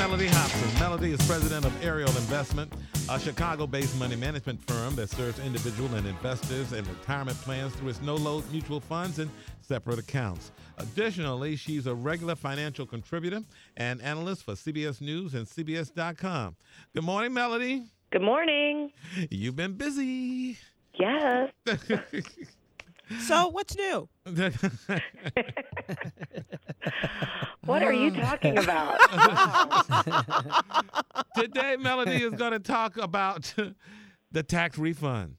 Melody Hobson. Melody is president of Ariel Investment, a Chicago-based money management firm that serves individual and investors and retirement plans through its no-load mutual funds and separate accounts. Additionally, she's a regular financial contributor and analyst for CBS News and CBS.com. Good morning, Melody. Good morning. You've been busy. Yes. So what's new? What are you talking about? Today, Melody is going to talk about the tax refund.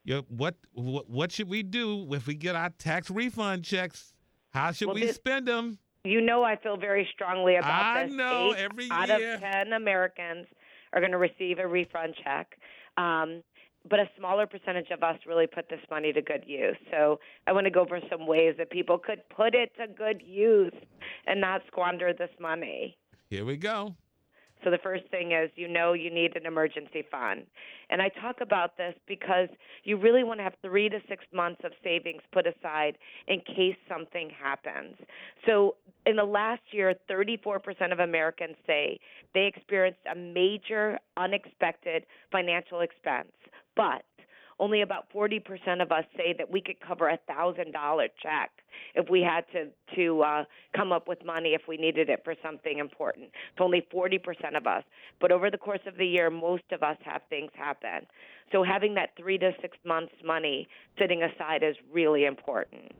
What should we do if we get our tax refund checks? How should we spend them? You know I feel very strongly about this. I know. 8 every out year. of 10 Americans are going to receive a refund check. But a smaller percentage of us really put this money to good use. So I want to go over some ways that people could put it to good use and not squander this money. Here we go. So the first thing is, you need an emergency fund. And I talk about this because you really want to have 3 to 6 months of savings put aside in case something happens. So in the last year, 34% of Americans say they experienced a major unexpected financial expense. But only about 40% of us say that we could cover a $1,000 check if we had to come up with money if we needed it for something important. It's only 40% of us. But over the course of the year, most of us have things happen. So having that 3 to 6 months money sitting aside is really important.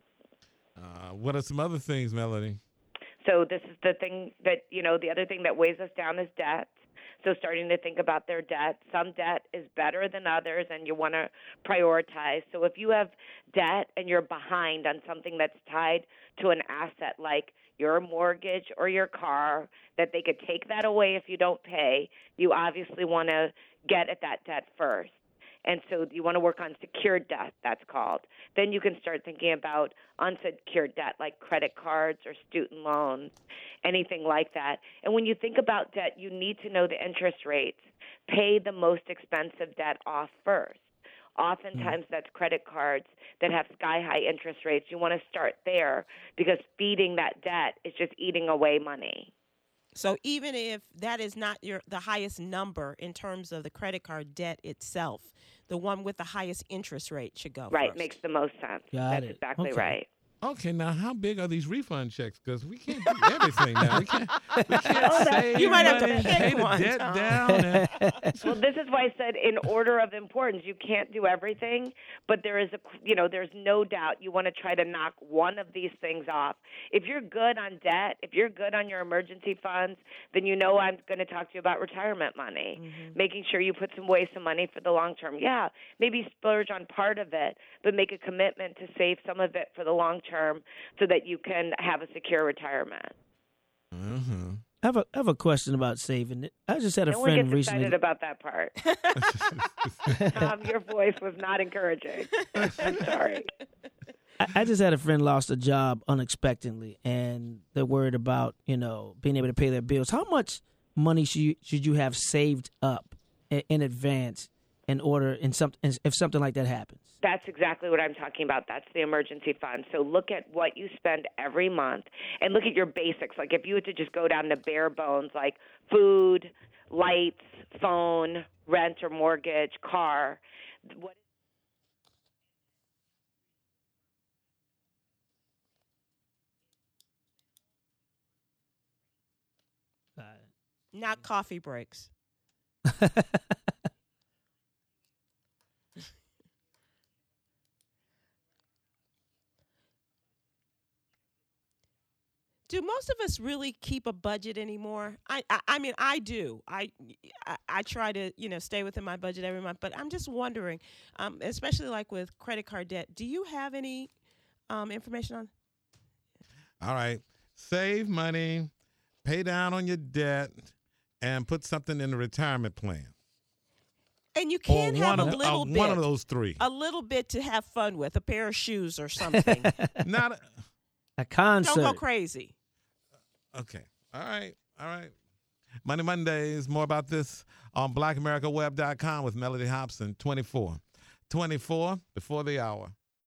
What are some other things, Melody? So this is the thing that, the other thing that weighs us down is debt. So starting to think about their debt. Some debt is better than others, and you want to prioritize. So if you have debt and you're behind on something that's tied to an asset like your mortgage or your car, that they could take that away if you don't pay, you obviously want to get at that debt first. And so you want to work on secured debt, that's called. Then you can start thinking about unsecured debt like credit cards or student loans, anything like that. And when you think about debt, you need to know the interest rates. Pay the most expensive debt off first. Oftentimes that's credit cards that have sky-high interest rates. You want to start there because feeding that debt is just eating away money. So even if that is not the highest number in terms of the credit card debt itself, the one with the highest interest rate should go Right, first. makes the most sense. That's exactly right. Okay, now how big are these refund checks? Because we can't do everything now. We can't save You might have to money, pick pay the one, debt Tom. down. Well, this is why I said in order of importance, you can't do everything, but there's no doubt you want to try to knock one of these things off. If you're good on debt, if you're good on your emergency funds, then I'm going to talk to you about retirement money, making sure you put away some money for the long term. Yeah, maybe splurge on part of it, but make a commitment to save some of it for the long term so that you can have a secure retirement. I have a question about saving. I just had a No friend one gets recently. excited about that part. Your voice was not encouraging. I'm sorry. I just had a friend lost a job unexpectedly, and they're worried about being able to pay their bills. How much money should you have saved up in advance if something like that happens? That's exactly what I'm talking about. That's the emergency fund. So look at what you spend every month and look at your basics. Like if you were to just go down to bare bones, like food, lights, phone, rent or mortgage, car. Not coffee breaks. Do most of us really keep a budget anymore? I mean, I do. I try to, stay within my budget every month. But I'm just wondering, especially like with credit card debt, do you have any information on? All right. Save money, pay down on your debt, and put something in the retirement plan. And you can have a little bit. One of those three. A little bit to have fun with, a pair of shoes or something. Not a concert. Don't go crazy. Okay. All right. Money Mondays. More about this on blackamericaweb.com with Melody Hobson. 24 before the hour.